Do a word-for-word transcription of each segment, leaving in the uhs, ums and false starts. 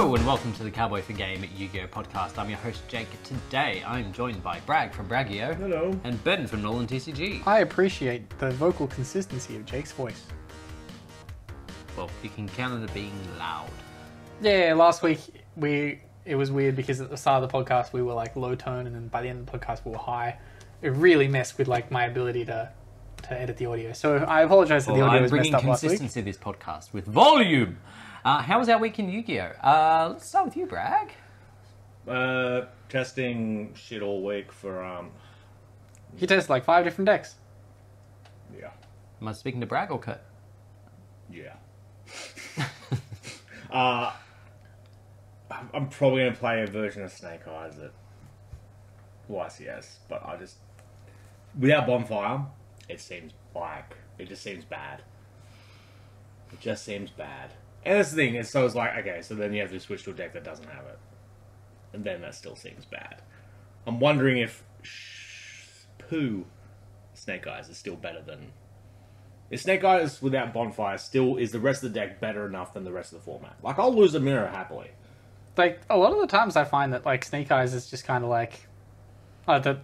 Hello and welcome to the Cowboy for Game Yu-Gi-Oh podcast. I'm your host Jake. Today I'm joined by Bragg from Braggio. Hello. And Ben from Nolan T C G. I appreciate the vocal consistency of Jake's voice. Well, you can count on it being loud. Yeah, last week we it was weird because at the start of the podcast we were like low tone, and then by the end of the podcast we were high. It really messed with like my ability to to edit the audio. So I apologize that Well, the audio I'm was messed bringing up last week. consistency to this podcast with volume. Uh, how was our week in Yu-Gi-Oh? Uh, let's start with you, Bragg. Uh, testing shit all week for, um, You tested like five different decks. yeah. Am I speaking to Bragg or Kurt? Yeah. uh, I'm I'm probably going to play a version of Snake Eyes at Y C S, but I just, without Bonfire, it seems like, it just seems bad. It just seems bad. And that's the thing, is so it's like, okay, so then you have to switch to a deck that doesn't have it. And then that still seems bad. I'm wondering if sh- Pooh Snake Eyes is still better than... Is Snake Eyes without Bonfire still... Is the rest of the deck better enough than the rest of the format? Like, I'll lose a mirror happily. Like a lot of the times I find that like Snake Eyes is just kind of like, uh, the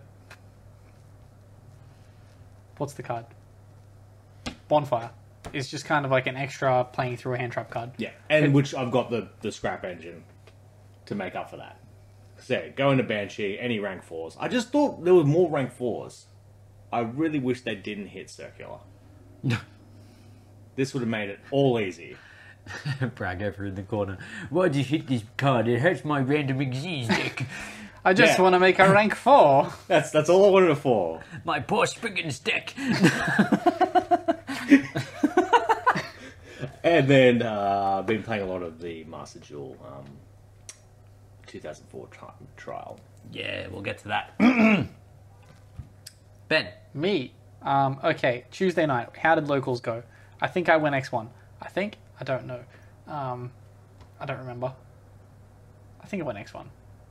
what's the card? Bonfire is just kind of like an extra playing through a hand trap card. Yeah, and which I've got the, the scrap engine to make up for that. So, yeah, go into Banshee, any rank fours. I just thought there were more rank fours. I really wish they didn't hit Circular. This would have made it all easy. Bragg over in the corner. Why'd you hit this card? It hurts my random Xyz deck. I just Yeah. want to make a rank four. That's that's all I wanted it for. My poor Spriggans deck. And then uh, I've been playing a lot of the Master Duel um, two thousand four tri- trial. Yeah, we'll get to that. Ben. Me. Um, okay, Tuesday night. How did locals go? I think I went X one. I think? I don't know. Um, I don't remember. I think I went X one.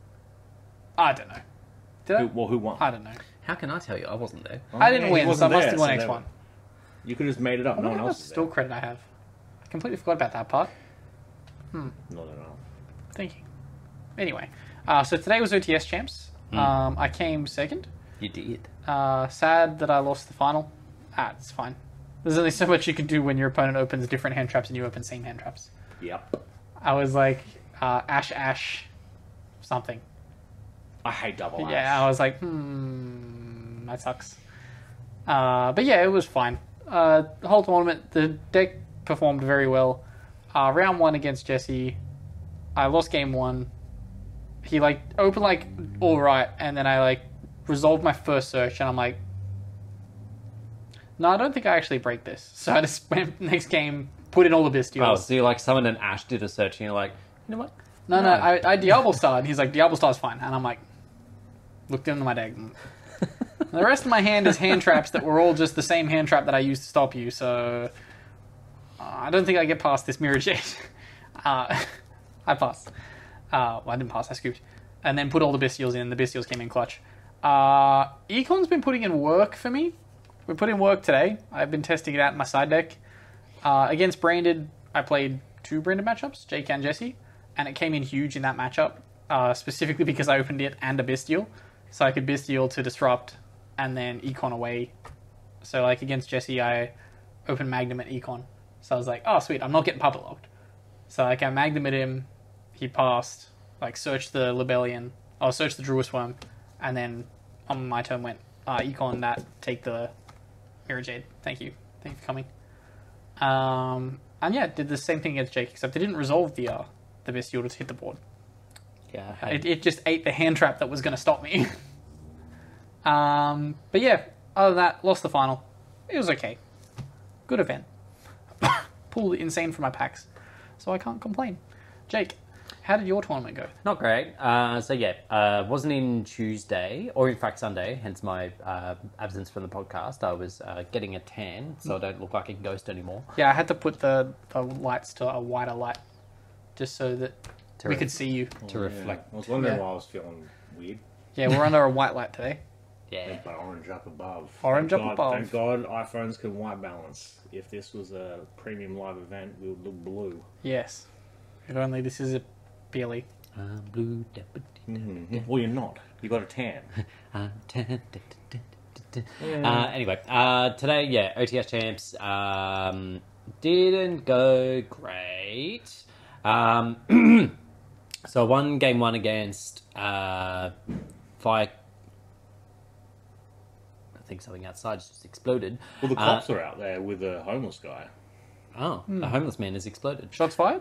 I don't know. Did I? Who, well, who won? I don't know. How can I tell you? I wasn't there. I didn't yeah, he win, so I wasn't must there, have won so X they- one. You could have just made it up. I No wonder one how much else is store there. credit I have. I completely forgot about that part. Not enough. Thank you. Anyway, uh, so today was O T S champs. Um, I came second. You did. Uh, sad that I lost the final. Ah, it's fine. There's only so much you can do when your opponent opens different hand traps and you open same hand traps. Yep. I was like, uh, Ash Ash something. I hate double Ash. Yeah, I was like, hmm, that sucks. Uh, but yeah, it was fine. Uh, the whole tournament, the deck performed very well. Uh, round one against Jesse, I lost game one. He like opened like all right, and then I like resolved my first search, and I'm like, no, I don't think I actually break this. So I just went next game, put in all the Oh, Bestials. so you like someone and Ash did a search and you're like, you know what? No, no, I, I Diablo Star, and he's like, Diablo Star's fine. And I'm like, looked into my deck. And the rest of my hand is hand traps that were all just the same hand trap that I used to stop you, so uh, I don't think I get past this Mirror Jade. uh, I passed. Uh, well, I didn't pass, I scooped. And then put all the Bestials in, the Bestials came in clutch. Uh, Econ's been putting in work for me. We put in work today. I've been testing it out in my side deck. Uh, against Branded, I played two Branded matchups, Jake and Jesse, and it came in huge in that matchup, uh, specifically because I opened it and a Bestial. So I could Bestial to disrupt and then Econ away. So like against Jesse, I opened Magnum at Econ. So I was like, oh sweet, I'm not getting puppet locked. So like I Magnum at him, he passed, like searched the Libellion, or searched the Druid Worm, and then on my turn went, uh, Econ that, take the Mirror Jade. Thank you. Thank you for coming. Um, and yeah, did the same thing against Jake, except it didn't resolve the uh, the Bestial to hit the board. Yeah. I It, it just ate the hand trap that was going to stop me. um, but yeah, other than that, lost the final. It was okay. Good event. Pulled insane from my packs, so I can't complain. Jake, how did your tournament go? Not great. Uh, so yeah, uh, wasn't in Tuesday, or in fact Sunday, hence my uh, absence from the podcast. I was uh, getting a tan, so I don't look like a ghost anymore. Yeah, I had to put the, the lights to a wider light, just so that To we re- could see you. to reflect. I was wondering Yeah. why I was feeling weird. Yeah, we're under a white light today. Yeah. But orange up above. Orange Thank up God, above. Thank God iPhones can white balance. If this was a premium live event, we would look blue. Yes. If only this is a Peely. I'm blue. Da, ba, dee, da, Well, you're not. You got a tan. I'm tan, da, da, da, da, da. Uh, anyway, uh, today, yeah, O T S champs um, didn't go great. Um, so one game one against uh, Fire. I think something outside just exploded. Well, the Uh, cops are out there with a homeless guy. Oh, a homeless man has exploded. Shots fired?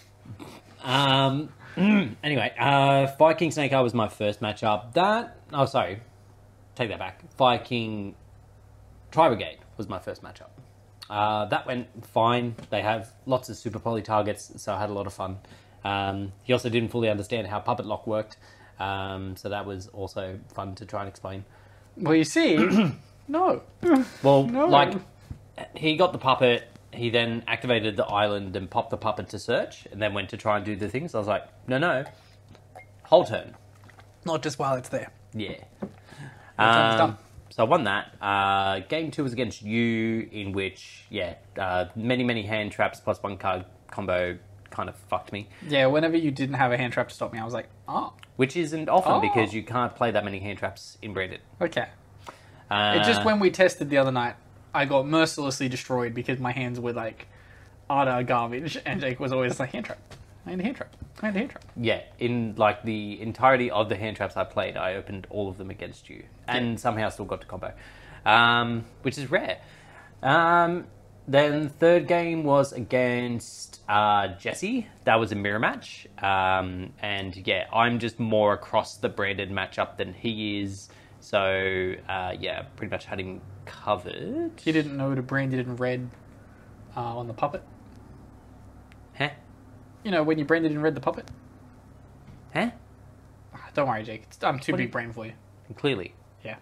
Um. Anyway, uh, Fire King Snake Eye was my first matchup. That oh, sorry, take that back. Fire King Tri Brigade was my first matchup. Uh, that went fine. They have lots of super poly targets, so I had a lot of fun. Um, he also didn't fully understand how Puppet Lock worked, um, so that was also fun to try and explain. Well, you see, no. Well, No. like he got the puppet. He then activated the island and popped the puppet to search, and then went to try and do the things. I was like, no, no, whole turn. Not just while it's there. Yeah. turn's Um, done. so I won that. Uh, game two was against you, in which, yeah, uh, many, many hand traps plus one card combo kind of fucked me. Yeah, whenever you didn't have a hand trap to stop me, I was like, oh, Which isn't often Oh. because you can't play that many hand traps in Branded. okay. Uh, It just when we tested the other night, I got mercilessly destroyed because my hands were like utter garbage, and Jake was always like hand trap, hand hand trap, hand hand trap. Yeah, in like the entirety of the hand traps I played, I opened all of them against you, and somehow still got to combo, um, which is rare. Um, then third game was against uh, Jesse. That was a mirror match, um, and yeah, I'm just more across the Branded matchup than he is. So uh, yeah, pretty much had him covered. He didn't know to brand it in red uh, on the puppet. Huh? You know when you branded in red the puppet. Huh? Ah, Don't worry, Jake. It's, I'm too What do big you- brain for you. Clearly. Yeah.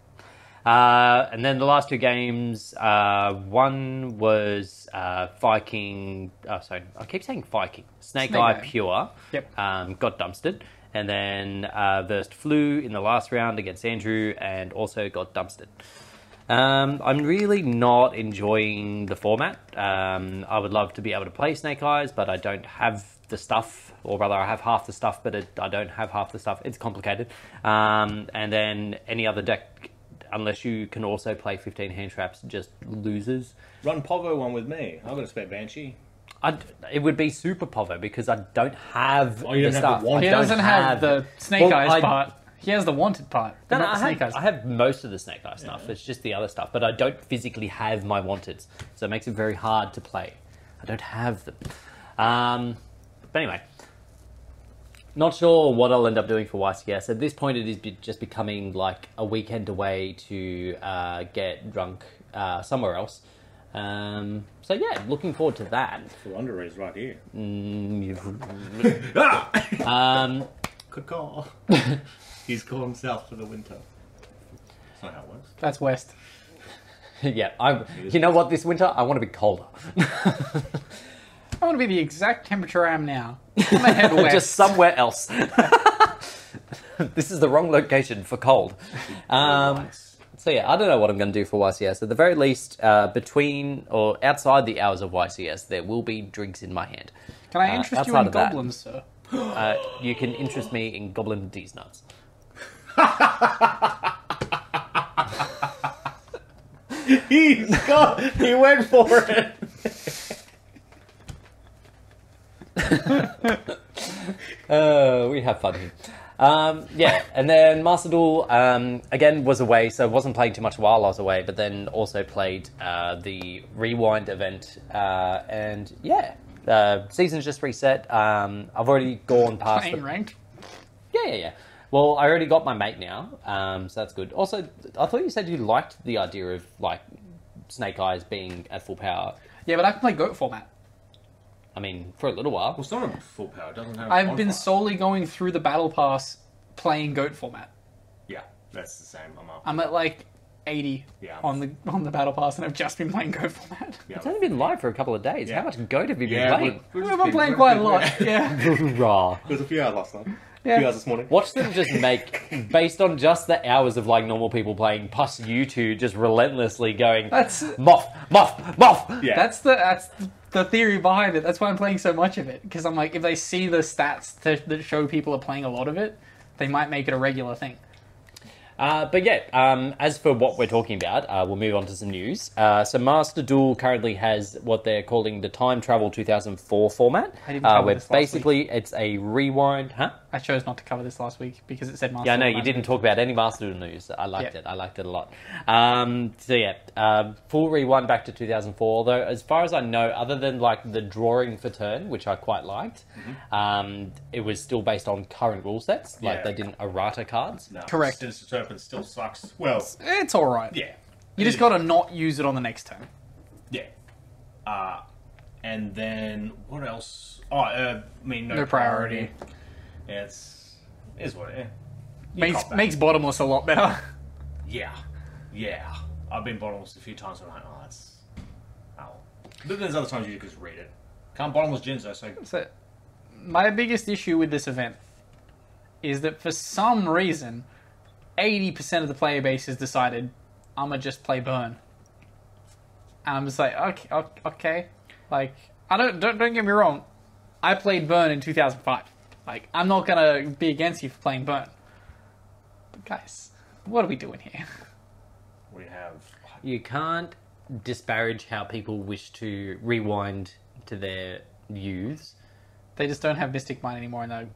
Uh, and then the last two games, uh, one was uh, Fire King. Oh, sorry, I keep saying Fire King. Snake, Snake Eye Eye. Pure. Yep. Um, got dumpstered, and then uh, versed Flu in the last round against Andrew, and also got dumpstered. Um, I'm really not enjoying the format. Um, I would love to be able to play Snake Eyes, but I don't have the stuff, or rather, I have half the stuff, but it, I don't have half the stuff. It's complicated. Um, and then any other deck, unless you can also play fifteen hand traps, just loses. Run Povo one with me. I've got a spare Banshee. I'd, it would be super pover because I don't have Oh, you the don't have the stuff. wand. I He don't doesn't have, the snake Well, eyes I- part. He has the wanted part. No, no, not I the snake have, eyes. I have most of the Snake Eye stuff. It's just the other stuff, but I don't physically have my wanteds, so it makes it very hard to play. I don't have them. Um, but anyway, not sure what I'll end up doing for Y C S. At this point, it is be- just becoming like a weekend away to uh, get drunk uh, somewhere else. Um, so yeah, looking forward to that. The Wonder is right here. Mm, Ah! um, Good call. He's gone south for the winter. That's not how it works. That's west. yeah, I. You know what? This winter, I want to be colder. I want to be the exact temperature I am now. I'm gonna head west. Just somewhere else. This is the wrong location for cold. Um, Nice. so yeah, I don't know what I'm going to do for Y C S. At the very least, uh, between or outside the hours of Y C S, there will be drinks in my hand. Can I uh, interest you outside in of that- goblins, sir? Uh, you can interest me in Goblin D's nuts. He's got. He went for it. Uh, we have fun here. Um, yeah, and then Master Duel, um, again, was away, so wasn't playing too much while I was away, but then also played uh, the Rewind event, uh, and yeah, uh, season's just reset. Um, I've already gone past Playing the... ranked? Yeah, yeah, yeah. Well, I already got my mate now, um, so that's good. Also, I thought you said you liked the idea of, like, Snake Eyes being at full power. Yeah, but I can play goat format. I mean, for a little while. Well, it's not a full power. It doesn't have. I've bonfire. been solely going through the battle pass playing goat format. Yeah, that's the same. I'm up. I'm at like eighty Yeah. on the on the battle pass, and I've just been playing goat format. Yeah, It's only been live for a couple of days. Yeah. How much goat have you been yeah, playing? we're- we're We've just been being- playing we're quite a being- lot. Yeah. Raw. It was a few hours last night. Yeah. A few hours this morning. Watch them just make, based on just the hours of like normal people playing, plus you two just relentlessly going, That's moth, moth, moth. Yeah. that's the that's the theory behind it. That's why I'm playing so much of it. Because I'm like, if they see the stats to, that show people are playing a lot of it, they might make it a regular thing. Uh, but yeah, um, as for what we're talking about, uh, we'll move on to some news. Uh, so Master Duel currently has what they're calling the Time Travel two thousand four format, I didn't uh, cover where this last basically it's a rewind. Huh? I chose not to cover this last week because it said Master. Yeah, I know Duel you didn't last talk about any Master Duel news. I liked Yeah. it. I liked it a lot. Um, so yeah, uh, full rewind back to two thousand four. Although, as far as I know, other than like the drawing for turn, which I quite liked, Mm-hmm. um, it was still based on current rule sets. Like Yeah. they didn't errata cards. No, Correct. Sinister Serpent still sucks. Well, week. It's all right. yeah. You just got to not use it on the next turn. Yeah. Uh, and then what else? Oh, uh, I mean, no, No priority. Yeah, it's is what it is. You Makes cop that. makes bottomless a lot better. Yeah, yeah. I've been bottomless a few times. And I'm like, oh, that's oh. But there's other times you just read it. Can't bottomless gins though. So So, my biggest issue with this event is that for some reason, eighty percent of the player base has decided, I'm gonna just play Burn. And I'm just like, okay, o- okay. Like, I don't, don't, don't get me wrong. I played Burn in two thousand five. Like, I'm not gonna be against you for playing Burn. But guys, what are we doing here? we have. You can't disparage how people wish to rewind to their youths. They just don't have Mystic Mine anymore in the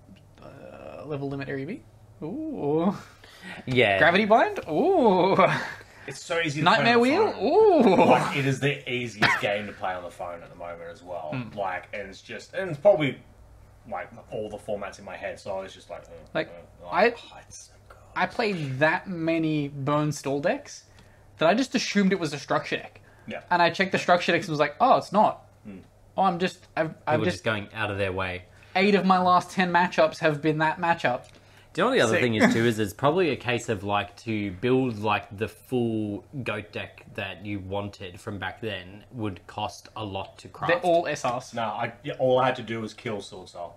uh, level limit area B. Ooh. Yeah. Gravity Bind? Ooh. It's so easy. To play Nightmare on the Wheel? phone. Ooh. Like, it is the easiest game to play on the phone at the moment as well. Hmm. Like, and it's just, and it's probably like all the formats in my head. So I was just like, uh, Like, uh, I- oh, it's so good. I played that many Burn Stall decks that I just assumed it was a structure deck. Yeah. And I checked the structure decks and was like, oh, it's not. Oh, I'm just, I've, I've People just, just going out of their way. eight of my last ten matchups have been that matchup. Do you know what the other Sick. thing is too? Is it's probably a case of like to build like the full goat deck that you wanted from back then would cost a lot to craft. They're all S Rs. No, I, yeah, all I had to do was kill Sword Soul.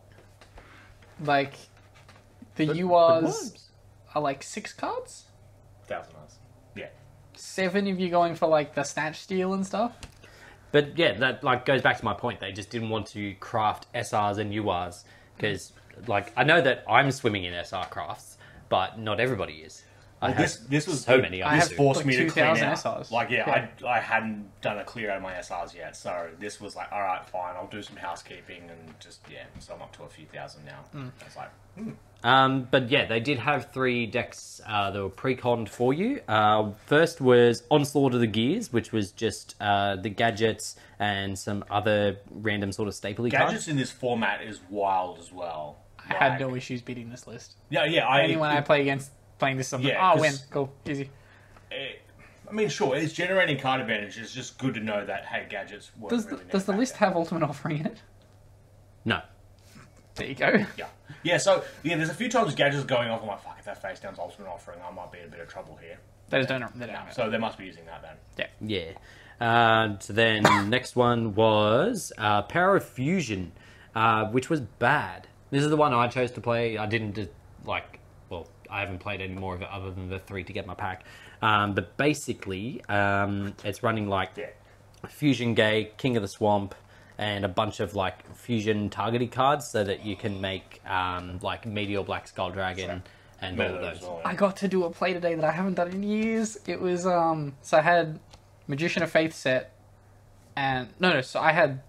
Like, the But- U but Rs worms. are like six cards? Thousand Eyes. Yeah. Seven if you're going for like the Snatch Steal and stuff? But yeah, that like goes back to my point. They just didn't want to craft S Rs and U Rs because, like, I know that I'm swimming in S R crafts, but not everybody is. I Well, have this this was so many. I This have forced like me to clean two thousand out. S Rs. Like yeah, Yeah. I I hadn't done a clear out of my S Rs yet, so this was like, all right, fine, I'll do some housekeeping and just yeah. So I'm up to a few thousand now. Hmm. It's like Um, but yeah, they did have three decks uh, that were pre-conned for you. Uh, first was Onslaught of the Gears, which was just uh, the gadgets and some other random sort of stapley gadgets cards. in this format is wild as well. I had Like- no issues beating this list. Yeah, yeah. I, Anyone I play against playing this, something, Yeah, oh, win, 'cause- cool, easy. it- I mean, sure, it's generating card advantage. It's just good to know that hey, gadgets. weren't Does really the, does the never list back then. have Ultimate Offering in it? No. There you go. Yeah, yeah. So yeah, there's a few times gadgets going off. I'm like, fuck, if that face down's ultimate offering, I might be in a bit of trouble here. They just don't. They don't have it. So they must be using that then. Yeah. Yeah. Uh, so then next one was uh, Power of Fusion, uh, which was bad. This is the one I chose to play. I didn't just, like, well, I haven't played any more of it other than the three to get my pack. Um, but basically, um, it's running like Yeah. Fusion Gay, King of the Swamp, and a bunch of like fusion targeting cards so that you can make um, like Meteor Black Skull Dragon and all of Meta as those. well, I got to do a play today that I haven't done in years. It was um. So I had Magician of Faith set, and no, no. So I had.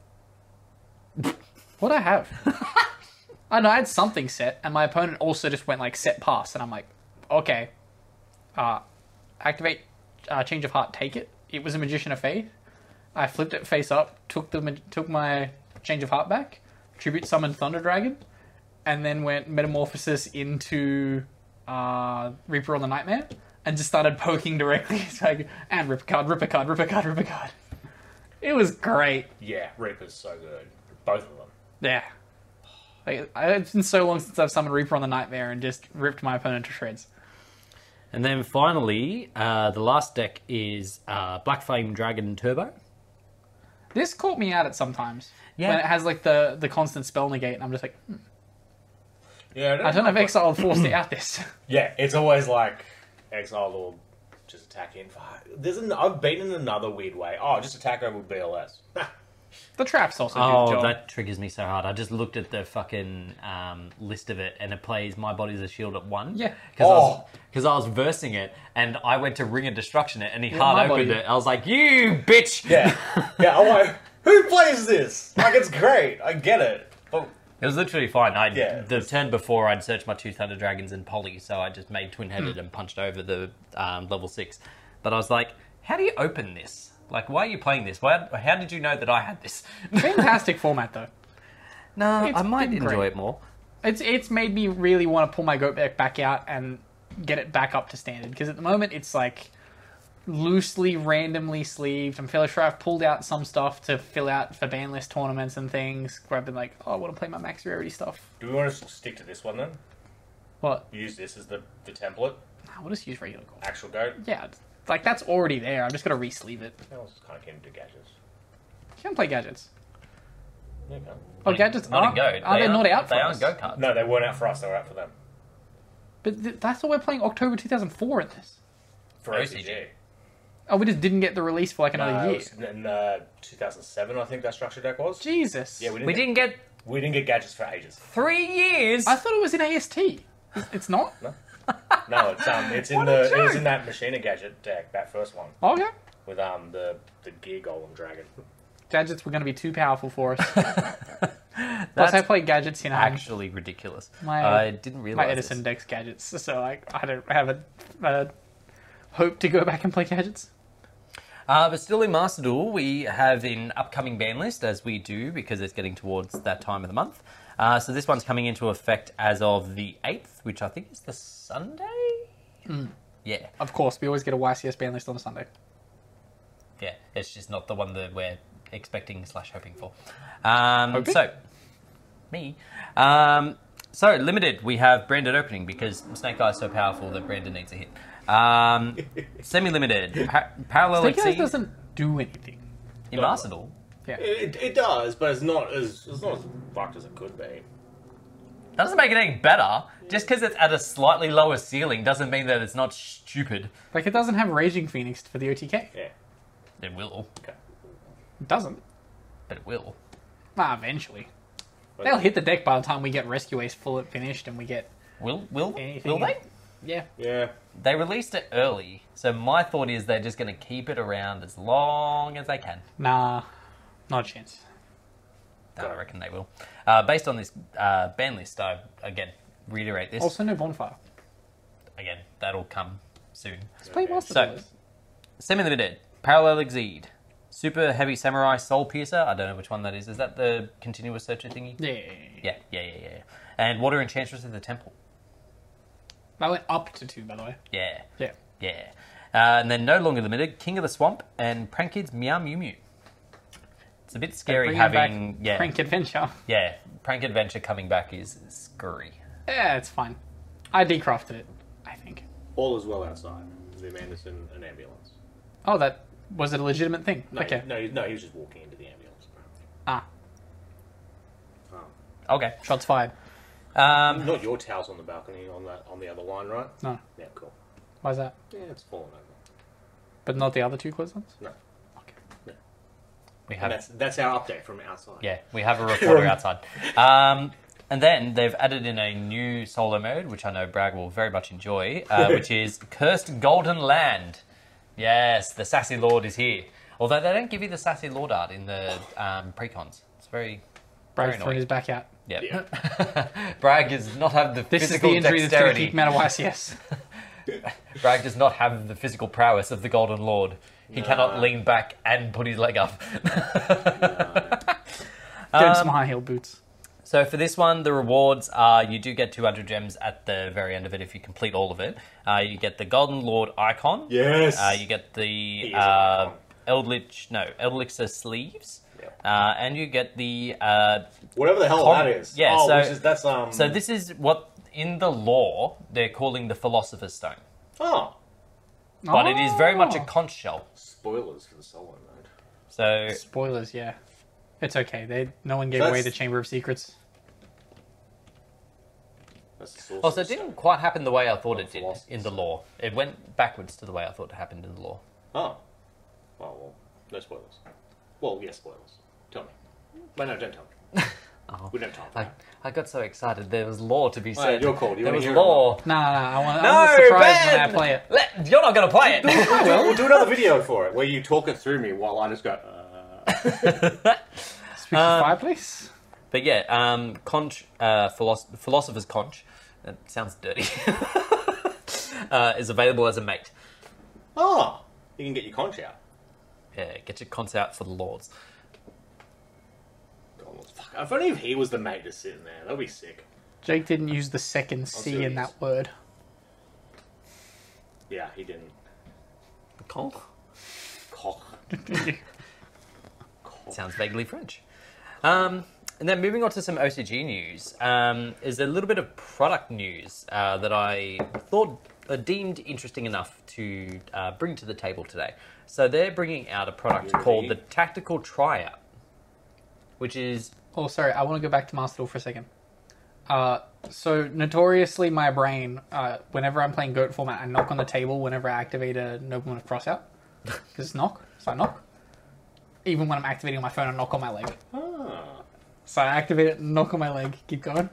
What I have? I know I had something set, and my opponent also just went like set pass, and I'm like, okay, uh, activate, uh, Change of Heart, take it. It was a Magician of Faith. I flipped it face up, took the ma- took my Change of Heart back, tribute summoned Thunder Dragon, and then went Metamorphosis into uh, Reaper on the Nightmare, and just started poking directly. It's like, and rip a card, rip a card, rip a card, rip a card. It was great. Yeah, Reaper's so good. Both of them. Yeah. Like, I- it's been so long since I've summoned Reaper on the Nightmare and just ripped my opponent to shreds. And then finally, uh, the last deck is uh, Black Flame Dragon Turbo. This caught me out at sometimes. Yeah. When it has like the, the constant spell negate, and I'm just like, hmm, Yeah, I don't know if Exile forced it out this. Yeah, it's always like exiled or just attack in. Fuck. There's an, I've beaten in another weird way. Oh, just attack over B L S. The traps also do the Oh, job. that triggers me so hard. I just looked at the fucking um, list of it, and it plays My Body's a Shield at one. Yeah. Because I, Oh. was, 'cause I was versing it, and I went to Ring of Destruction it, and he Yeah, hard My opened Body. it. I was like, you bitch! Yeah, yeah. I'm like, who plays this? Like, it's great. I get it. But It was literally fine. I Yeah. The turn before, I'd searched my two Thunder Dragons and Poly, so I just made twin-headed and punched over the um, level six. But I was like, how do you open this? Like, why are you playing this? Why, how did you know that I had this? Fantastic format though. No, It's I might been enjoy great. it more. It's it's made me really want to pull my goat deck back out and get it back up to standard because at the moment it's like loosely, randomly sleeved. I'm fairly sure I've pulled out some stuff to fill out for ban list tournaments and things where I've been like, oh, I want to play my max rarity stuff. do we want to stick to this one then? What? Use this as the, the template. Nah, we'll just use regular gold. Actual goat. Yeah, it's- like that's already there. I'm just gonna re-sleeve it. I was kind of keen to do gadgets. You can play gadgets. There you go. Oh, Not in- gadgets not in aren't, Go. are they, not aren't- out for They us? aren't go cards. No, they weren't out for us. They were out for them. But th- that's what we're playing October two thousand four in this. For O O C C G. G. Oh, we just didn't get the release for like another Uh, year. it was in uh, two thousand seven, I think that structure deck was. Jesus. Yeah, we didn't. We get, didn't get we didn't get gadgets for ages. three years. I thought it was in A S T. It's not? No, it's um, it's in What a the it was joke. in that Machina gadget deck, that first one Okay. with um the the Gear Golem Dragon. Gadgets were going to be too powerful for us. Plus, That's I played gadgets in um, actually ridiculous. my- I didn't realize my Edison this. decks gadgets, so I, I don't have a, a hope to go back and play gadgets. Uh, but still in Master Duel, we have an upcoming ban list, as we do, because it's getting towards that time of the month. Uh, so this one's coming into effect as of the eighth, which I think is the Sunday? Yeah, Of course, we always get a Y C S ban list on a Sunday. yeah. It's just not the one that we're expecting slash hoping for. Um, Hoping? so, me. Um, so, limited, we have branded opening, because Snake Eye is so powerful that Brandon needs a hit. Um, semi-limited, pa- parallel Snake Eyes exceed doesn't do anything. in Master Duel. Yeah. It, it does, but it's not as it's not as fucked as it could be. That doesn't make it any better. Just because it's at a slightly lower ceiling doesn't mean that it's not stupid. Like, it doesn't have Raging Phoenix for the O T K. Yeah. It will, Okay. It doesn't. but it will. Ah, eventually. But They'll hit the deck by the time we get Rescue Ace full finished and we get... Will will Anything- will they? Yeah. Yeah. They released it early, so my thought is they're just going to keep it around as long as they can. Nah. Not a chance. I reckon they will. Uh, based on this uh, ban list, I again reiterate this. Also, no Bonfire. Again, that'll come soon. Let's play Okay. Master So- Duelist. Semi-limited, Parallel Exceed, Super Heavy Samurai Soul Piercer. I don't know which one that is. Is that the continuous searcher thingy? Yeah. Yeah, yeah, yeah, yeah. And Water Enchantress of the Temple. That went up to two, by the way. Yeah, Yeah. yeah. Uh, and then no longer limited, King of the Swamp and Prank Kids Meow Mew Mew. It's a bit scary Bringing having back yeah, Prank Adventure. yeah. Prank Adventure coming back is scurry. Yeah, it's fine. I decrafted it, I think. All is well outside. The Anderson an ambulance. Oh, that was it a legitimate thing? No, okay. no, no, he was just walking into the ambulance. Apparently. Ah, Oh. Okay. shots fired. Um, Not your towels on the balcony on that on the other line, right? No. Yeah, cool. Why's that? Yeah, it's fallen over. But not the other two closeouts? No. Okay. we And have that's that's our update from outside. yeah, we have a reporter outside. Um, and then they've added in a new solo mode, which I know Bragg will very much enjoy, uh, which is Cursed Golden Land. Yes, the Sassy Lord is here. Although they don't give you the Sassy Lord art in the um, precons. It's very, Bragg very throwing his annoying. back out. Yep. Yeah. Bragg does not have the This is physical the injury that's going to dexterity. keep him out of Y C S. Bragg does not have the physical prowess of the Golden Lord. He No. cannot lean back and put his leg up. Get him Um, some high heel boots. So for this one, the rewards are you do get two hundred gems at the very end of it if you complete all of it. Uh, you get the Golden Lord icon. Yes. Uh, you get the He is an uh, icon. Eldritch, no, Eldritch sleeves. Yep. Uh, and you get the... Uh, Whatever the hell Com- that is. yeah, Oh, so- which is, that's um. so this is what, in the lore, they're calling the Philosopher's Stone. Oh, But it is very much a Oh. conch shell. spoilers for the solo mode. So, Spoilers, yeah. It's okay. They no one gave So away that's- the Chamber of Secrets. That's the source. also, of it the didn't stone. quite happen the way I thought Oh, it did Philosopher's in the Stone. lore. It went backwards to the way I thought it happened in the lore. Oh. Oh well, no spoilers. Well, yes, spoilers. Tell me. Well, no, don't tell me. Oh, We don't have time for I, that. I got so excited. There was lore to be Alright, said. your call. Do you there wanna was hear it or lore. No, no, no. I want, No, I'm surprised when I Ben! play it. Let, you're not going to play it. We'll, we'll do another video for it where you talk it through me while I just go. Uh... Speak of fireplace. But yeah, um, conch, uh, philosoph- Philosopher's Conch, that sounds dirty, uh, is available as a mate. Oh, you can get your conch out. Yeah, get your cons out for the lords. God, fuck. If only if he was the mate just sitting there, that'd be sick. Jake didn't use the second C in serious. that word. Yeah, he didn't. Conch? Cock. Sounds vaguely French. Um, and then moving on to some O C G news, um, is a little bit of product news uh, that I thought uh, deemed interesting enough to uh, bring to the table today. So they're bringing out a product Really? called the Tactical Tryout, which is Oh, sorry. I want to go back to Master Duel for a second. Uh, so notoriously, my brain, uh, whenever I'm playing GOAT format, I knock on the table whenever I activate a Nobleman of Crossout. Because it's knock, so I knock. Even when I'm activating on my phone, I knock on my leg. Ah. So I activate it, knock on my leg, keep going.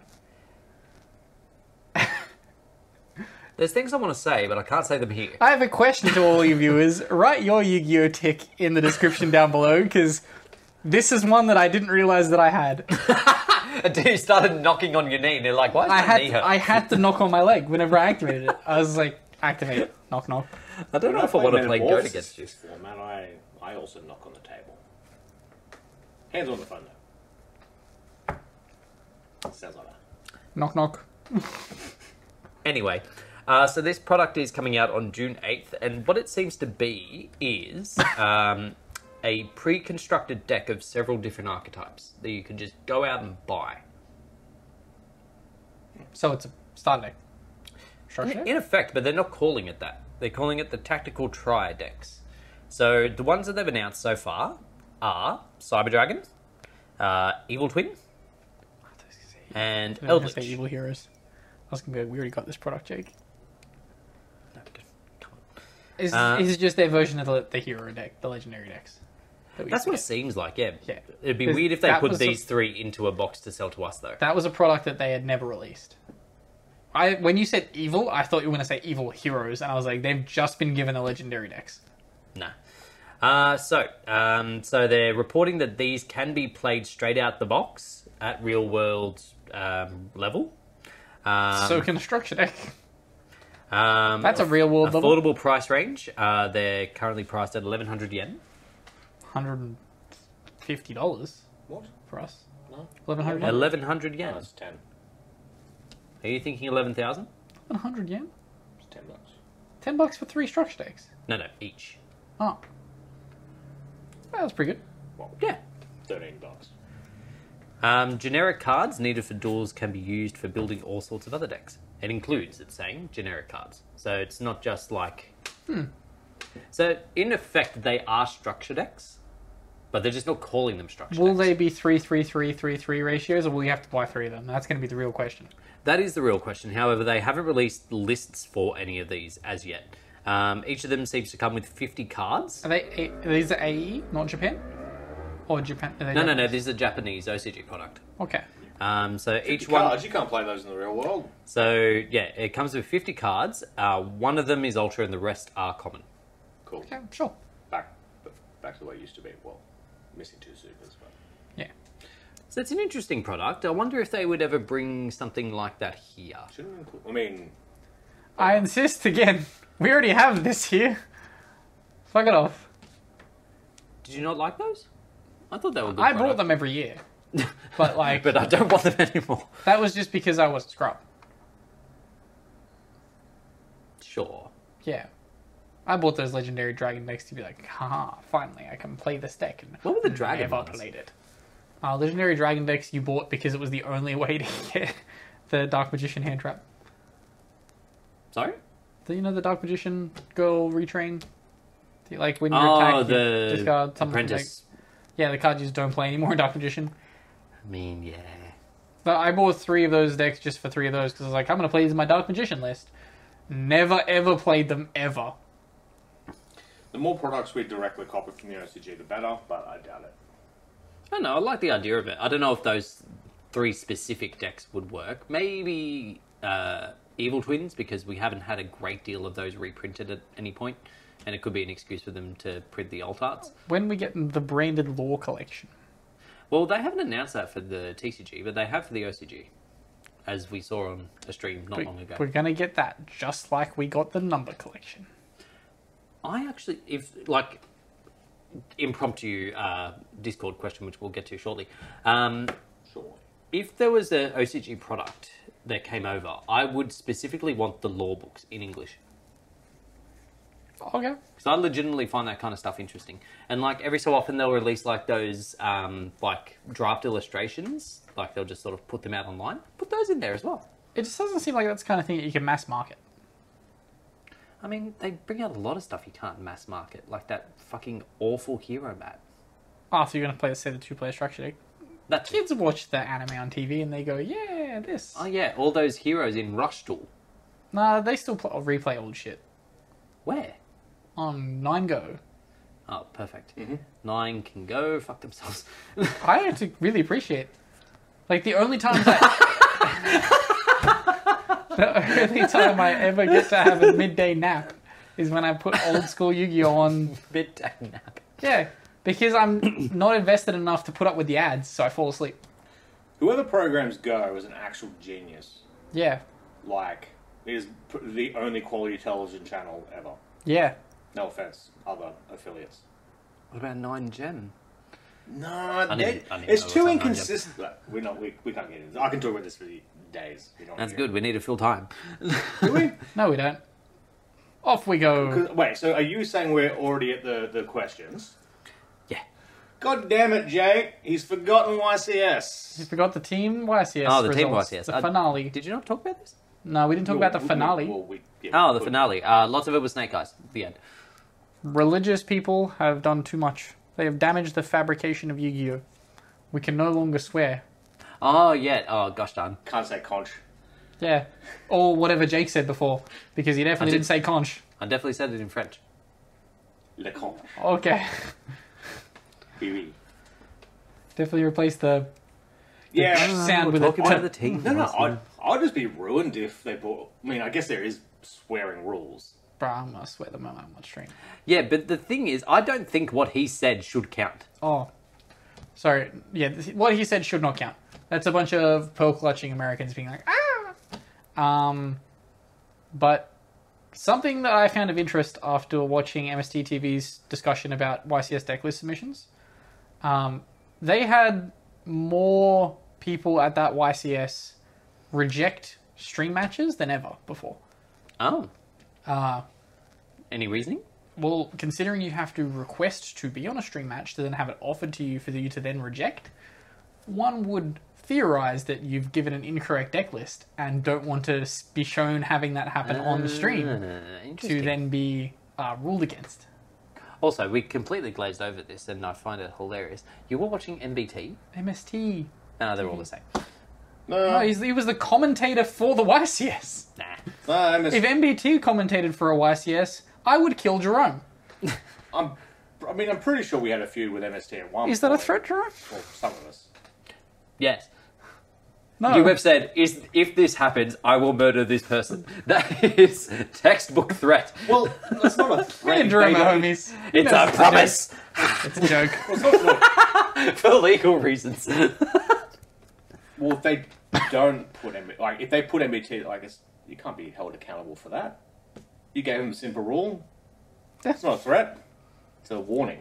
there's things I want to say, but I can't say them here. I have a question to all you viewers. Write your Yu-Gi-Oh tick in the description down below, because this is one that I didn't realize that I had. Until you started knocking on your knee, and they're like, "Why is I my had knee hurt?" I had to knock on my leg whenever I activated it. I was like, activate it, knock knock. I don't know if I want to play GOAT against you. This format, I, I also knock on the table. Hands on the phone, though. Sounds like that. Knock knock. Anyway, uh, so this product is coming out on June eighth, and what it seems to be is um, a pre-constructed deck of several different archetypes that you can just go out and buy. So it's a starter deck. Structure deck? In effect, but they're not calling it that. They're calling it the Tactical Tri decks. So the ones that they've announced so far are Cyber Dragon, uh, Evil Twin, and I was gonna say Eldritch. evil heroes. I was gonna go, we already got this product, Jake. Come on. Is Uh, is it just their version of the, the hero deck, the legendary decks? that we That's what it get? seems like, yeah. Yeah. It'd be Because weird if they that put was these a- three into a box to sell to us, though. That was a product that they had never released. I when you said evil, I thought you were going to say evil heroes, and I was like, they've just been given the legendary decks. No. Uh, so, um, so they're reporting that these can be played straight out the box at real world um, level. Um, so can a structure deck. um, That's a real world level. affordable price range. Uh, they're currently priced at eleven hundred yen. one hundred fifty dollars What? for us. No? eleven hundred yen. eleven hundred yen. No, it's ten. Are you thinking eleven thousand? eleven hundred yen? It's ten bucks. ten bucks for three structure decks. No, no, each. Oh. Well, that's pretty good. Well, Yeah. thirteen bucks. Um, generic cards needed for duels can be used for building all sorts of other decks. It includes, it's saying, generic cards. So it's not just like... Hmm. So, in effect, they are structure decks, but they're just not calling them structure Will decks. they be three three three three three ratios, or will you have to buy three of them? That's going to be the real question. That is the real question. However, they haven't released lists for any of these as yet. Um, each of them seems to come with fifty cards. Are they? Are these are A E, not Japan, or Japan? Are they No, no, no, Japanese? this is a Japanese O C G product. Okay. Um, so each Fifty one... cards, you can't play those in the real world. So, yeah, it comes with fifty cards. Uh, one of them is Ultra and the rest are common. Cool. Yeah, sure. Back, back to the way it used to be. Well, missing two supers, but Yeah. So it's an interesting product. I wonder if they would ever bring something like that here. shouldn't we include. I mean, I insist again. We already have this here. Fuck it off. Did you not like those? I thought they were good. I bought product. them every year, but like But I don't want them anymore. that was just because I was a scrub. Sure. Yeah. I bought those legendary dragon decks to be like, haha, finally I can play this deck. And What were the dragon never ones? played it. Uh, legendary dragon decks you bought because it was the only way to get the Dark Magician hand trap. Sorry? Do you know the Dark Magician girl retrain? Do you, like when you Oh, attack, you the discard something apprentice. Like, yeah, the cards you just don't play anymore in Dark Magician. I mean, yeah. So I bought three of those decks just for three of those because I was like, I'm going to play these in my Dark Magician list. Never ever played them ever. the more products we directly copy from the O C G, the better, but I doubt it. I don't know. I like the idea of it. I don't know if those three specific decks would work. Maybe uh, Evil Twins, because we haven't had a great deal of those reprinted at any point, and it could be an excuse for them to print the alt arts. When we get the branded lore collection. Well, they haven't announced that for the T C G, but they have for the O C G, as we saw on a stream not We, long ago. we're going to get that, just like we got the number collection. I actually, if like impromptu uh, Discord question, which we'll get to shortly. Um, Sure. if there was an O C G product that came over, I would specifically want the lore books in English. Okay. Because I legitimately find that kind of stuff interesting. And like every so often they'll release like those um, like draft illustrations. Like they'll just sort of put them out online. Put those in there as well. It just doesn't seem like that's the kind of thing that you can mass market. I mean, they bring out a lot of stuff you can't mass market. Like that fucking awful hero map. Oh, so you're going to play the set of two-player structure deck. That's Kids watch the anime on T V and they go, yeah, this. Oh yeah, all those heroes in Rush Tool. Nah, they still play, replay old shit. Where? On nine go. Oh, perfect. Nine can go fuck themselves. I actually really appreciate. Like the only times I, the only time I ever get to have a midday nap is when I put old school Yu-Gi-Oh on. Midday nap. Yeah, because I'm not invested enough to put up with the ads, so I fall asleep. Whoever programs Go is an actual genius. Yeah, Like, it is p- the only quality television channel ever. yeah. No offense, other affiliates. What about Nine Gem? No, I need- they- I need to it's know too what's on inconsistent. Look, We're not. We, we can't get into. I can talk about this for days. We don't That's hear good. We need to fill time. it. Do we? No, we don't. Off we go. 'Cause- Wait. So are you saying we're already at the the questions? Yeah. God damn it, Jake! He's forgotten Y C You S. forgot the Team Y C S Oh, the Team results, Y C S. The I- finale. Did you not talk about this? No, we didn't talk about the finale. Well, we, yeah, Oh, we the could. finale. Uh, lots of it was Snake Eyes. The end. Religious people have done too much. They have damaged the fabrication of Yu-Gi-Oh! We can no longer swear. Oh, yeah. Oh, gosh darn. Can't say conch. Yeah. Or whatever Jake said before, because he definitely I did- didn't say conch. I definitely said it in French. Le conch. Okay. Oui, oui. Definitely replace the Yeah. sound with a talking about the team. No, no. I'd, I'd just be ruined if they bought. I mean, I guess there is swearing rules. Bro, I'm gonna swear the moment I'm on stream. Yeah, but the thing is, I don't think what he said should count. Oh. Sorry. Yeah, th- what he said should not count. That's a bunch of pearl clutching Americans being like, ah! Um, but something that I found of interest after watching M S T T V's discussion about Y C S decklist submissions, um, they had more people at that Y C S reject stream matches than ever before. Oh. Uh, Any reasoning? well, considering you have to request to be on a stream match to then have it offered to you for you to then reject, one would theorize that you've given an incorrect deck list and don't want to s- be shown having that happen on the stream Uh, to interesting. then be uh, ruled against. Also, we completely glazed over this, and I find it hilarious. You were watching M B T? M S T. No, they're all the same. No, No, he's, he was the commentator for the Y C S. Nah. no, I miss, If M B T commentated for a Y C S, I would kill Jerome. I'm. I mean, I'm pretty sure we had a feud with M S T at one. Is that a point. threat, Jerome? Well, some of us. Yes. No. You have said, "Is if this happens, I will murder this person." That is textbook threat. Well, that's not a Me threat. and Jerome They are don't- homies. It's No, a promise It's a joke. Well, it's not like- for legal reasons. well, if they don't put M B T, like if they put M B T, like it's, you can't be held accountable for that. You gave him a simple rule. It's not a threat. It's a warning.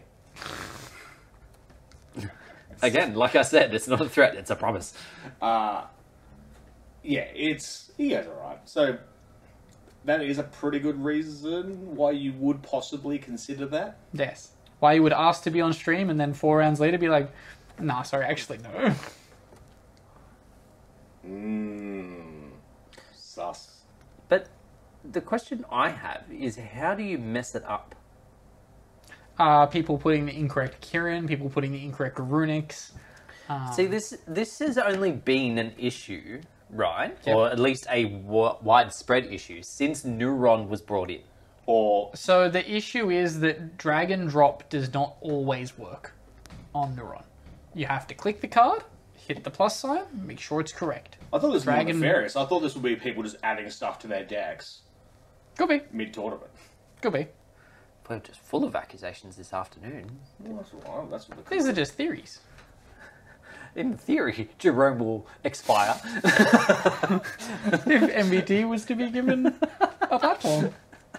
Again, like I said, it's not a threat; it's a promise. Uh yeah, it's he goes alright. So that is a pretty good reason why you would possibly consider that. Yes. Why you would ask to be on stream and then four rounds later be like, nah, sorry, actually, no. Mmm. Sus. But the question I have is, how do you mess it up? Uh, people putting the incorrect Kirin, people putting the incorrect Runics. Um, See, this this has only been an issue, right? Yep. Or at least a w- widespread issue since Neuron was brought in. Or So the issue is that drag and drop does not always work on Neuron. You have to click the card, hit the plus sign, make sure it's correct. I thought this was Dragon- more nefarious. I thought this would be people just adding stuff to their decks Could be. mid-tournament. Could be. We're just full of accusations this afternoon. Well, that's what, that's what the These are just theories. In theory, Jerome will expire. If M B T was to be given a platform.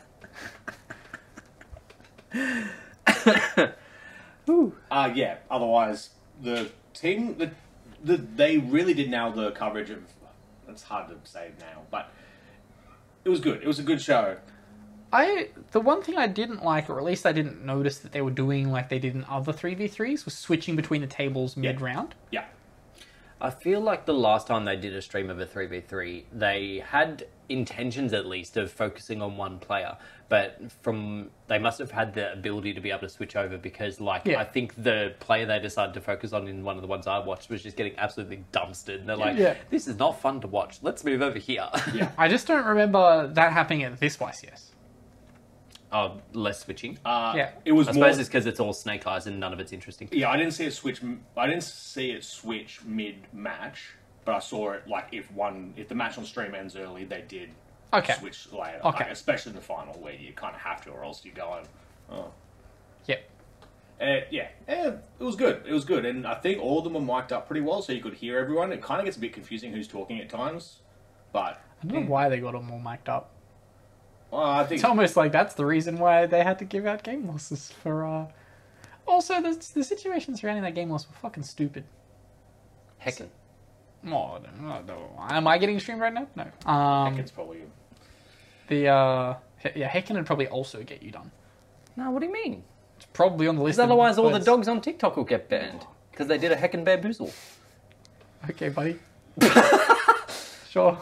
Uh, yeah, otherwise, the team, the, the they really did nail the coverage of, it's hard to say now, but it was good. It was a good show. I the one thing I didn't like, or at least I didn't notice that they were doing like they did in other three v threes, was switching between the tables mid-round. Yeah. I feel like the last time they did a stream of a three v three, they had intentions at least of focusing on one player, but from they must have had the ability to be able to switch over because, like, Yeah. I think the player they decided to focus on in one of the ones I watched was just getting absolutely dumpstered. And they're like, Yeah. this is not fun to watch. Let's move over here. Yeah. I just don't remember that happening at this Y C S. Oh, less switching. Uh, Yeah. It was I more... suppose it's because it's all Snake Eyes and none of it's interesting. Yeah, I didn't see it switch. I didn't see it switch mid-match, but I saw it like if one, if the match on stream ends early, they did Okay. switch later. Okay. Like, especially in the final where you kind of have to, or else you go on. Oh, Yep. uh, yeah, eh, it was good. It was good, and I think all of them were mic'd up pretty well, so you could hear everyone. It kind of gets a bit confusing who's talking at times, but I don't know why they got them all mic'd up. well, I think It's almost like that's the reason why they had to give out game losses for. uh Also, the the situation surrounding that game loss were fucking stupid. Heckin'. Oh, I don't know, no. Am I getting streamed right now? No. Um, it's probably the uh, he- yeah, Hecken would probably also get you done. No, what do you mean? It's probably on the list. Because of otherwise all the words. dogs on TikTok will get banned. Because they did a heckin' bamboozle. Okay, buddy. Sure.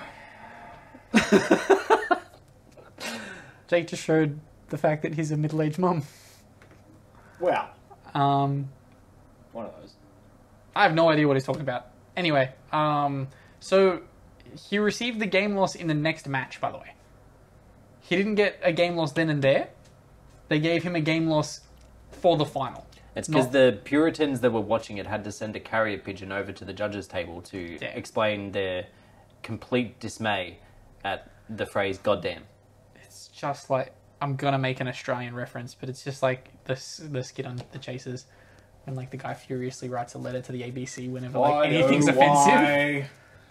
Jake just showed the fact that he's a middle-aged mum. well, Um, one of those. I have no idea what he's talking about. Anyway, um, so he received the game loss in the next match, by the way. He didn't get a game loss then and there. They gave him a game loss for the final. It's because Not- the Puritans that were watching it had to send a carrier pigeon over to the judges' table to Yeah. explain their complete dismay at the phrase "goddamn." It's just like, I'm gonna make an Australian reference, but it's just like this the skit on The Chasers, when like the guy furiously writes a letter to the A B C whenever like I know anything's offensive. why.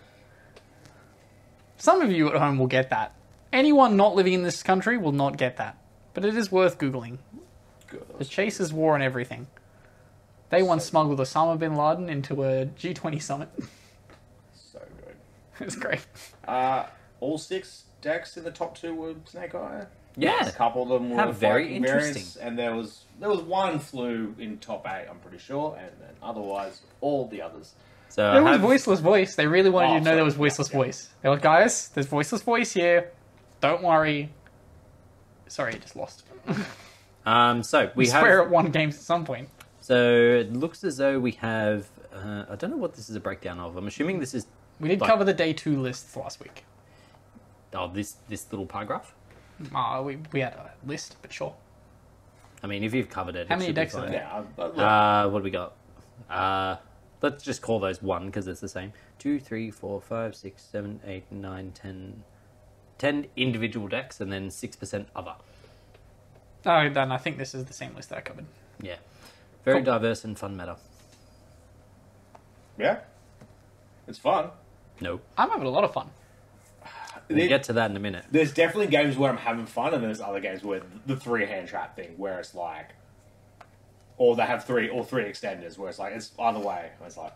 Some of you at home will get that. Anyone not living in this country will not get that. But it is worth Googling. The Chasers war and everything. They once smuggled Osama bin Laden into a G twenty summit. So good. It was great. Uh, all six decks in the top two were Snake Eye. Yeah. A couple of them were How very fighting variants, interesting. and there was there was one flew in top eight, I'm pretty sure, and then otherwise all the others. So There I was have, voiceless voice. They really wanted Oh, you to know there sorry. was voiceless Yeah, yeah. voice. They were like, guys, there's voiceless voice here. Don't worry. Sorry, I just lost. um, so we We swear have. at one games at some point. So it looks as though we have. Uh, I don't know what this is a breakdown of. I'm assuming this is. We did Like- cover the day two lists last week. Oh, this this little paragraph. Uh, we, we had a list, but sure. I mean, if you've covered it, How it many should be decks are fine. there? Yeah, I, I, look, Uh, what do we got? Uh, let's just call those one because it's the same. Two, three, four, five, six, seven, eight, nine, ten. Ten individual decks and then six percent other. Oh, then I think this is the same list that I covered. Yeah. Very Cool. diverse and fun matter. yeah, it's fun. Nope. I'm having a lot of fun. We'll There- get to that in a minute. There's definitely games where I'm having fun, and there's other games where the three hand trap thing, where it's like, or they have three or three extenders, where it's like it's either way. It's like,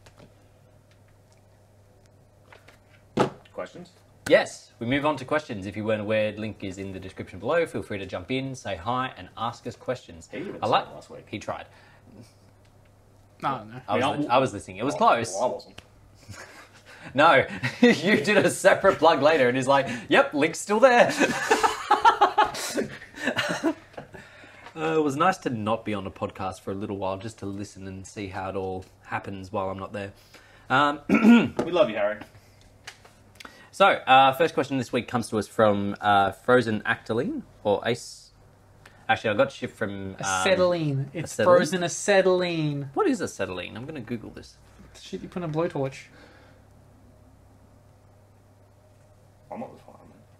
ugh. Questions? Yes, we move on to questions. If you weren't aware, link is in the description below. Feel free to jump in, say hi, and ask us questions. He even I said like. it last week. He tried. No, no. I was, I mean, li- I was listening. It was close. Well, I wasn't. No, you did a separate plug later, and he's like, "Yep, link's still there." Uh, it was nice to not be on a podcast for a little while, just to listen and see how it all happens while I'm not there. Um, We love you, Harry. so, uh, first question this week comes to us from uh, Frozen Actaline, or Ace. Actually, I got shit from um, Acetylene. It's acetylene? frozen acetylene. What is acetylene? I'm going to Google this. Shit you put in a blowtorch. I'm not the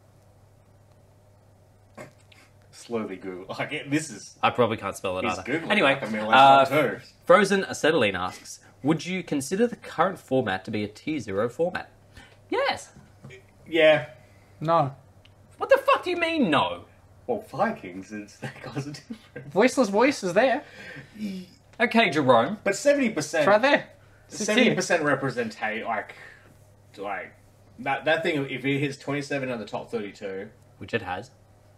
fireman. Slowly Google. Like, it- this is... I probably can't spell it He's either. Googling Anyway, like a middle-aged uh, one too. Frozen Acetylene asks, would you consider the current format to be a Tier zero format? Yes. Yeah. No. What the fuck do you mean, no? Well, Vikings and Snake Eyes are different. Voiceless voice is there. Okay, Jerome. But seventy percent... It's right there. It's seventy here. percent representate, like... Like... That, that thing, if it hits twenty-seven of the top thirty-two, Which it has.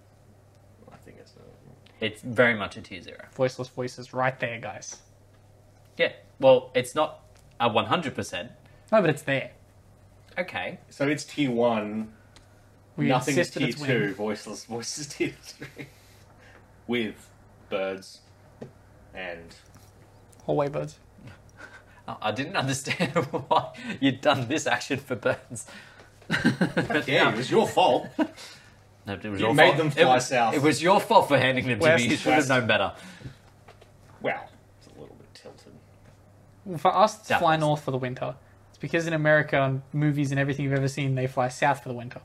I think it's... Uh, It's very much a Tier zero. Voiceless voice is right there, guys. Yeah. Well, it's not a one hundred percent. No, but it's there. Okay. so it's tier one, We nothing's insist that tier it's two, winning. voiceless voices tier three. With birds and... Hallway birds. Oh, I didn't understand why you'd done this action for birds. But Yeah, no. it was your fault. No, it was You your made fault. them fly it, south. It was your fault for handing them to West, me. You should have west. known better. Well, it's a little bit tilted. For us to fly Southwest. north for the winter, it's because in America, on movies and everything you've ever seen, they fly south for the winter.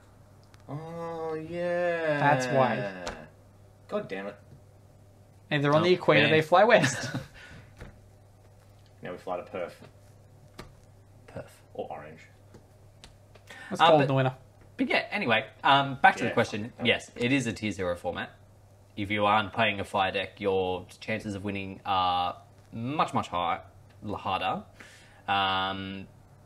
Oh, yeah. That's why. God damn it. And if they're on Oh, the equator, man. they fly west. Now we fly to Perth. Perf. Or Orange. It's Uh, cold but- in the winter. But yeah, anyway, um, back to the Yeah. question. Yes, it is a tier zero format. If you aren't playing a fire deck, your chances of winning are much, much higher, harder. Um,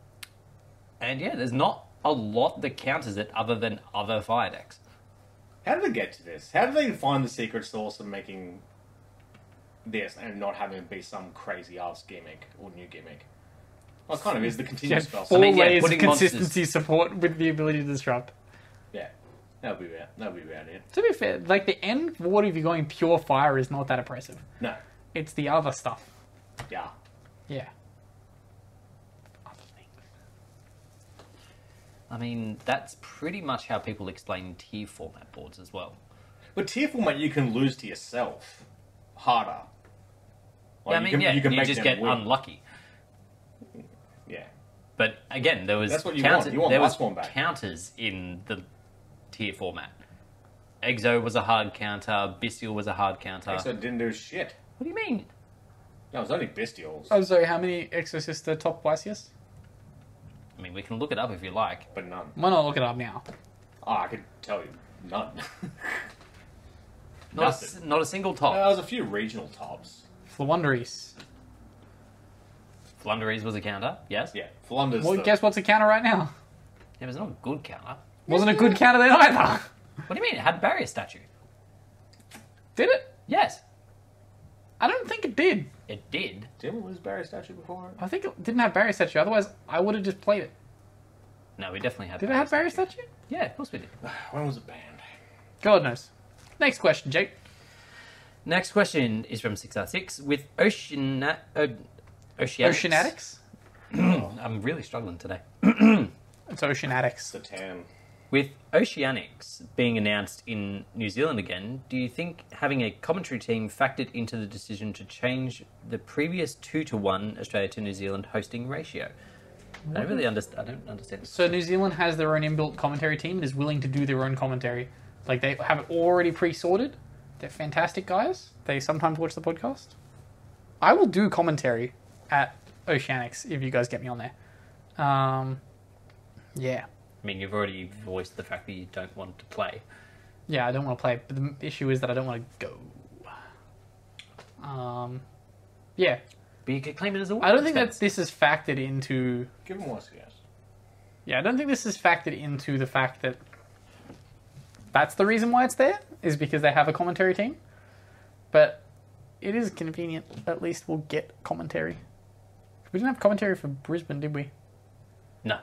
and yeah, there's not a lot that counters it other than other fire decks. How did they get to this? How did they find the secret sauce of making this and not having it be some crazy ass gimmick or new gimmick? Well, it kind of is the You continuous had spell. four mean, yeah, layers of putting monsters- consistency support with the ability to disrupt. Yeah, that'll be about, that'll be about it. To be fair, like the end ward, if you're going pure fire, is not that impressive. No, It's the other stuff. yeah. Yeah. Other things. I mean, that's pretty much how people explain tier format boards as well. But tier format, you can lose to yourself harder. Like, yeah, I you mean, can- yeah, you, you, can make just them get win. unlucky. Yeah, But again, there was That's what you counter- want. You want there was last one back. counters in the tier format. Exo was a hard counter. Bestial was a hard counter. so it didn't do shit. What do you mean? No, it was only bestials, Oh, sorry, how many Exorcist are top Y C S? I mean, we can look it up if you like. but none. Why not look it up now? Oh, I could tell you, none. Not a, Nothing. s- not a single Uh, top. there was a few regional tops. Flawonderies. Flunderies was a counter, yes. Yeah, Flunders. Well, the- guess what's a counter right now? It was not a good counter. Wasn't a good counter then either. What do you mean? It had barrier statue. Did it? Yes, I don't think it did. it did. Didn't we lose Barry statue before? I think it didn't have barrier statue. Otherwise, I would have just played it. No, we definitely had. Did it have barrier statue? Yeah, of course we did. When was it banned? God knows. Next question, Jake. Next question is from six R six with Ocean uh, Oceanics. Oceanatics? I'm really struggling today. It's Oceanatics. The tan. With Oceanics being announced in New Zealand again, do you think having a commentary team factored into the decision to change the previous two to one Australia to New Zealand hosting ratio? I don't really understand. I don't understand. So New Zealand has their own inbuilt commentary team and is willing to do their own commentary. Like they have it already pre-sorted. They're fantastic guys. They sometimes watch the podcast. I will do commentary at Oceanics if you guys get me on there. Um, yeah. I mean, you've already voiced the fact that you don't want to play. Yeah, I don't want to play, but the issue is that I don't want to go. Um, yeah. But you could claim it as a I don't think that expense. this is factored into... Give him one yes. Yeah, I don't think this is factored into the fact that that's the reason why it's there, is because they have a commentary team. But it is convenient. At least we'll get commentary. We didn't have commentary for Brisbane, did we? No.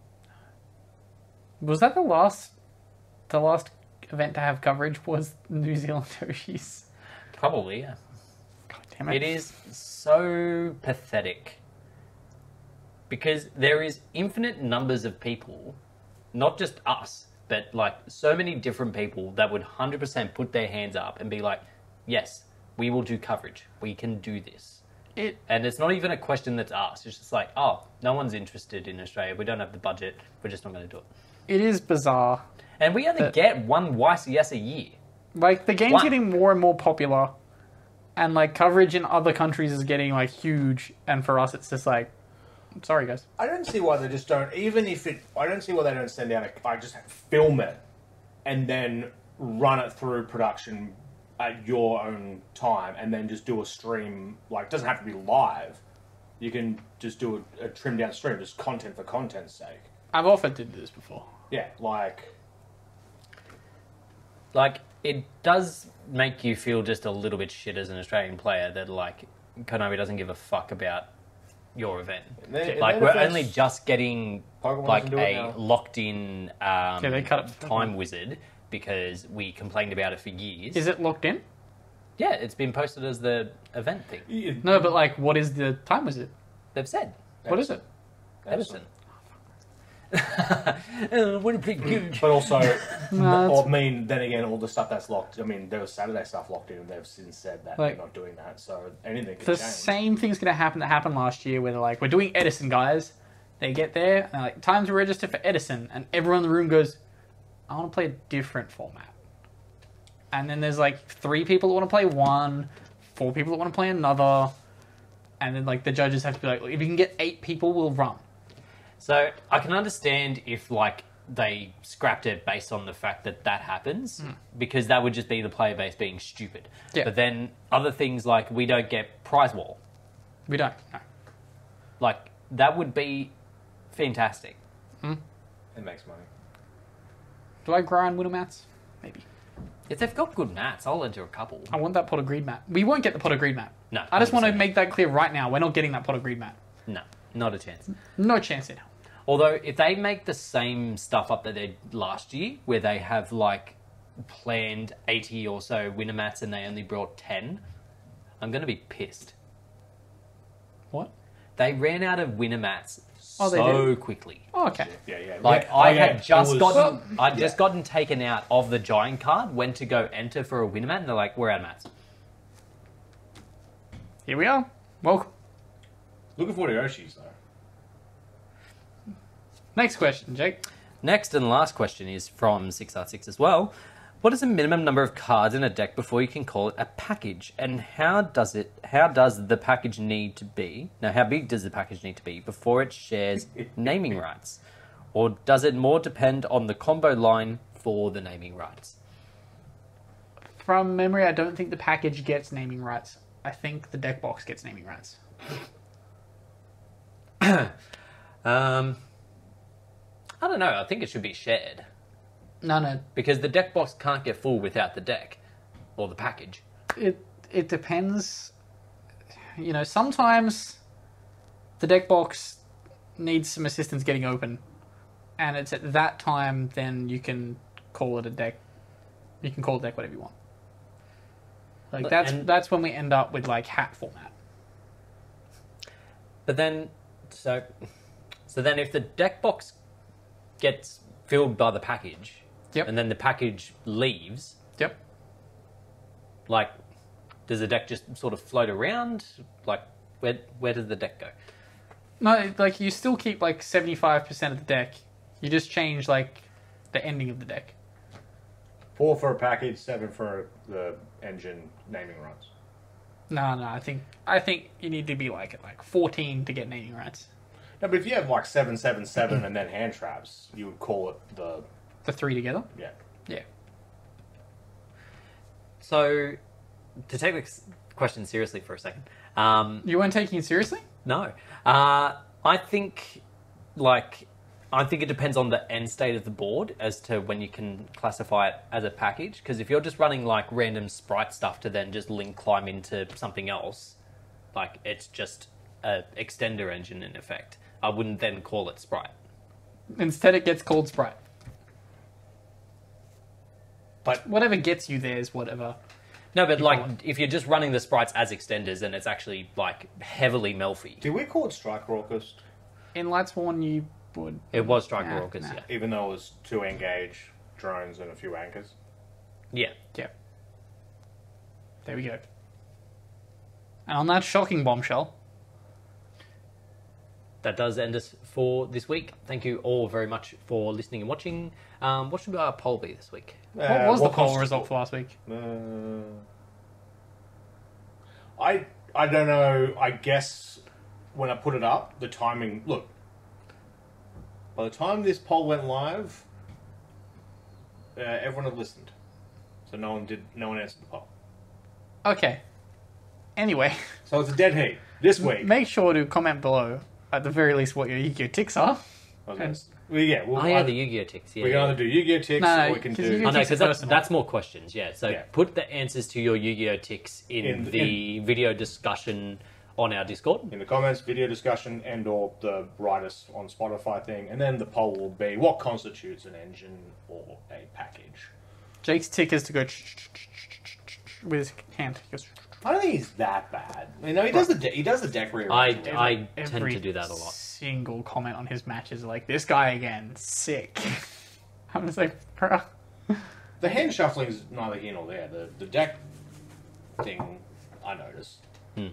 Was that the last the last event to have coverage was New Zealand Oshis? Probably, yeah. God damn it. It is so pathetic. Because there is infinite numbers of people, not just us, but like so many different people that would one hundred percent put their hands up and be like, yes, we will do coverage. We can do this. It And it's not even a question that's asked. It's just like, oh, no one's interested in Australia. We don't have the budget. We're just not going to do it. it is bizarre. And we only But- get one Y C S a year. Like the game's One. getting more and more popular, and like coverage in other countries is getting like huge. And for us, it's just like, sorry guys. I don't see why they just don't. Even if it, I don't see why they don't send out a like just film it, and then run it through production at your own time, and then just do a stream. Like, it doesn't have to be live. You can just do a, a trimmed down stream, just content for content's sake. I've offered to do this before. Yeah, like Like, it does make you feel just a little bit shit as an Australian player that, like, Konami doesn't give a fuck about your event. In their- in like, their we're defense, only just getting, Pokemon like, doesn't do it a now. locked-in um, Yeah, they cut it for time wizard because we complained about it for years. Is it locked in? Yeah, it's been posted as the event thing. you- No, but like, what is the time wizard? They've said. What is it? Everton. oh, what a pretty good. But also, No, or, I mean, then again, all the stuff that's locked. I mean, there was Saturday stuff locked in, and they've since said that Like- they're not doing that. So anything can The change. same thing's going to happen that happened last year where they're like, we're doing Edison, guys. They get there, and they're like, time to register for Edison. And everyone in the room goes, I want to play a different format. And then there's like three people that want to play one, four people that want to play another. And then like the judges have to be like, if you can get eight people, we'll run. So I can understand if like they scrapped it based on the fact that that happens, because that would just be the player base being stupid. Yeah. But then other things like we don't get prize wall, We don't. No. like that would be fantastic. It makes money. Do I grind winner mats? Maybe. If they've got good mats, I'll enter a couple. I want that pot of greed mat. We won't get the pot of greed mat. No, I just want to one hundred percent make that clear right now. We're not getting that pot of greed mat. No, not a chance. No chance in hell. Although if they make the same stuff up that they did last year, where they have like planned eighty or so winner mats and they only brought ten, I'm going to be pissed. What? They ran out of winner mats Oh, they so quickly. Oh, okay. Yeah, yeah. Like yeah, I yeah, had it just was- gotten, I'd just yeah. gotten taken out of the giant card, went to go enter for a winner mat, and they're like, "We're out of mats." Here we are. Welcome. Looking forward to Yoshi's though. Next question, Jake. Next and last question is from six R six as well. What is the minimum number of cards in a deck before you can call it a package, and how does it? How does the package need to be? Now, how big does the package need to be before it shares naming rights, or does it more depend on the combo line for the naming rights? From memory, I don't think the package gets naming rights. I think the deck box gets naming rights. Um, I don't know. I think it should be shared. No, no. Because the deck box can't get full without the deck or the package. It it depends. You know, sometimes the deck box needs some assistance getting open, and it's at that time then you can call it a deck. You can call it deck whatever you want. Like that's And- that's when we end up with like hat format. But then, so, so then if the deck box gets filled by the package, Yep. and then the package leaves, Yep. like, does the deck just sort of float around? Like, where where does the deck go? No, like you still keep like seventy-five percent of the deck. You just change like the ending of the deck. Four for a package, seven for the engine naming rights. No, no, I think I think you need to be like at like fourteen to get naming rights. No, but if you have like seven, seven, seven, and then hand traps, you would call it the The three together. yeah. Yeah. So, to take this question seriously for a second, um, You weren't taking it seriously? no, uh, I think, like, I think it depends on the end state of the board as to when you can classify it as a package. Because if you're just running like random sprite stuff to then just link climb into something else, like it's just a extender engine in effect. I wouldn't then call it sprite. Instead, it gets called Sprite. But Whatever gets you there is whatever. No, but like call it- if you're just running the sprites as extenders, then it's actually like heavily Melfi. do we call it Strike Raucous? In Lightsworn, you would. It was Striker Nah, Raucous, nah. yeah. Even though it was two engage drones, and a few anchors. Yeah. Yeah. There we go. And on that shocking bombshell, That does end us for this week. Thank you all very much for listening and watching. Um, what should our poll be this week? what Uh, was the poll consti- result for last week? Uh, I I don't know. I guess when I put it up, the timing. Look, by the time this poll went live, uh, everyone had listened, so no one did. No one answered the poll. Okay. Anyway, So it's a dead heat this week. make sure to comment below, at the very least, what your Yu-Gi-Oh ticks are. I was gonna s- well, yeah, we'll, Oh, yeah, either- the Yu-Gi-Oh! Ticks. Yeah, we can yeah. either do Yu-Gi-Oh ticks, No, no, or we can 'cause do. Yu-Gi-Oh! Oh, no, Ticks because are that's, personal. that's more questions, yeah. So Yeah. put the answers to your Yu-Gi-Oh! Ticks in, In- the video discussion on our Discord. in the comments, video discussion, and or the write us on Spotify thing, and then the poll will be what constitutes an engine or a package. Jake's tick is to go with his hand. He goes, I don't think he's that bad. You know, he does the de- he does the deck I, rearrangement. I tend every to do that a lot. single comment on his matches are like, this guy again, sick. I'm just like, bruh. The hand shuffling is neither here nor there. The the deck thing, I noticed. Hmm.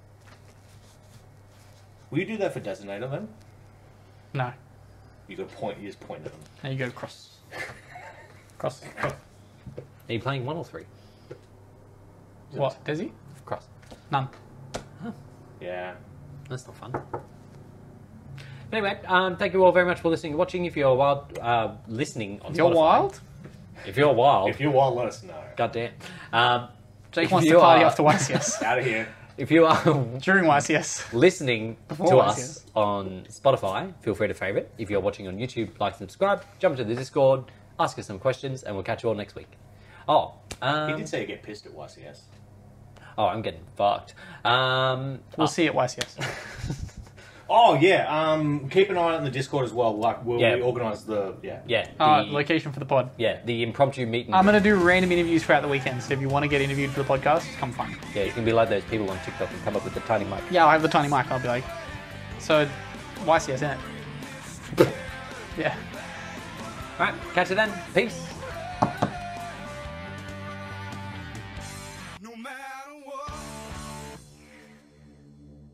Will you do that for Designator then? No. You go point. You just point at them. There you go, cross. Cross. cross. Are you playing one or three? What, does he? Cross. None. Yeah. That's not fun. Anyway, um, thank you all very much for listening and watching. If you're wild, uh, listening on You're Spotify. wild? If you're wild, If you're wild, let us know. goddamn. Um, Jake If wants you to party are- after Y C S. Out of here. if you are During Y C S. listening Before to Y us C S. on Spotify, feel free to favourite. If you're watching on YouTube, like and subscribe. Jump into the Discord, ask us some questions, and we'll catch you all next week. Oh, He um, did say you get pissed at Y C S. oh, I'm getting fucked. Um, We'll oh, see you at Y C S. Oh yeah. Um. Keep an eye out in the Discord as well. Like, we'll Yeah. we organise the yeah. yeah, the, Uh, location for the pod. yeah, the impromptu meeting. I'm going to do random interviews throughout the weekend, so if you want to get interviewed for the podcast, come find me. Yeah, you can be like those people on TikTok and come up with the tiny mic. Yeah, I'll have the tiny mic. I'll be like, so Y C S, innit? Yeah. All right, catch you then. Peace.